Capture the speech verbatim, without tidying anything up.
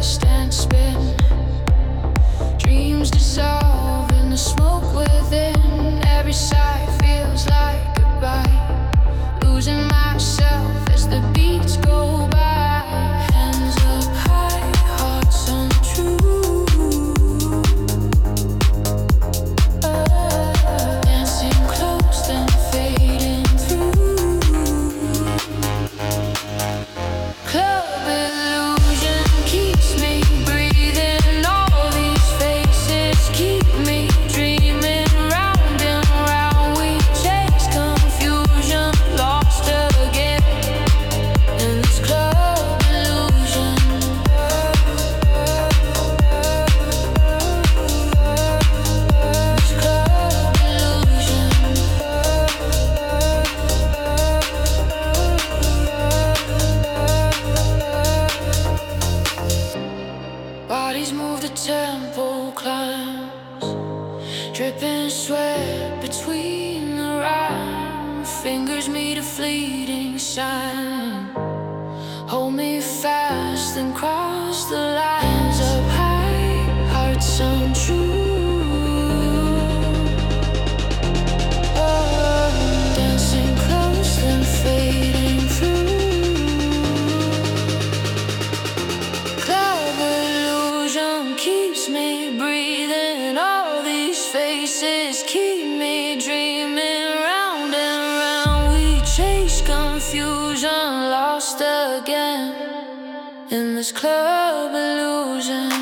twist and spin. Dreams dissolve in the smoke within. Every sigh feels like goodbye. Losing myself as the beats go by. Hands up high, hearts untrue. Uh, dancing close, then fading through. Club illusion keeps me breathing. All these faces keep me dreaming. Round and round we chase confusion. Lost again in this club illusion. This club illusion. Bodies move, the tempo climbs. Dripping sweat between the rhymes. Fingers meet a fleeting sign. Hold me fast and cross the lines. Up high, hearts untrue. Oh, dancing close and fading through. Club illusion keeps me breathing. All these faces keep me dreaming. Round and round we chase confusion. Lost again in this club illusion.